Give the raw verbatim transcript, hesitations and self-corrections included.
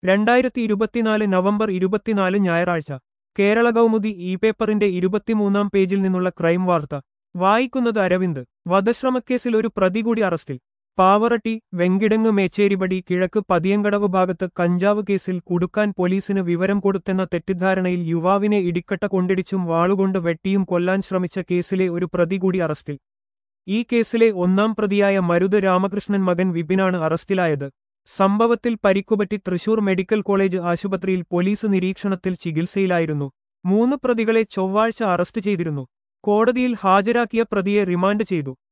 രണ്ടായിരത്തി ഇരുപത്തിനാല് നവംബർ ഇരുപത്തിനാല് ഞായറാഴ്ച കേരള കൗമുദി ഇ പേപ്പറിന്റെ ഇരുപത്തിമൂന്നാം പേജിൽ നിന്നുള്ള ക്രൈം വാർത്ത വായിക്കുന്നത് അരവിന്ദ്. വധശ്രമക്കേസിൽ ഒരു പ്രതി കൂടി അറസ്റ്റിൽ. പാവറട്ടി വെങ്കിടങ്ങ് മേച്ചേരിപടി കിഴക്ക് പതിയങ്കടവ് ഭാഗത്ത് കഞ്ചാവ് കേസിൽ കുടുക്കാൻ പോലീസിന് വിവരം കൊടുത്തെന്ന തെറ്റിദ്ധാരണയിൽ യുവാവിനെ ഇടിക്കട്ട കൊണ്ടിടിച്ചും വാളുകൊണ്ട് വെട്ടിയും കൊല്ലാൻ ശ്രമിച്ച കേസിലെ ഒരു പ്രതി കൂടി അറസ്റ്റിൽ. ഈ കേസിലെ ഒന്നാം പ്രതിയായ മരുത് രാമകൃഷ്ണൻ മകൻ വിപിനാണ് അറസ്റ്റിലായത്. സംഭവത്തിൽ പരിക്കുപറ്റി തൃശൂർ മെഡിക്കൽ കോളേജ് ആശുപത്രിയിൽ പോലീസ് നിരീക്ഷണത്തിൽ ചികിത്സയിലായിരുന്നു. മൂന്ന് പ്രതികളെ ചൊവ്വാഴ്ച അറസ്റ്റ് ചെയ്തിരുന്നു. കോടതിയിൽ ഹാജരാക്കിയ പ്രതിയെ റിമാൻഡ് ചെയ്തു.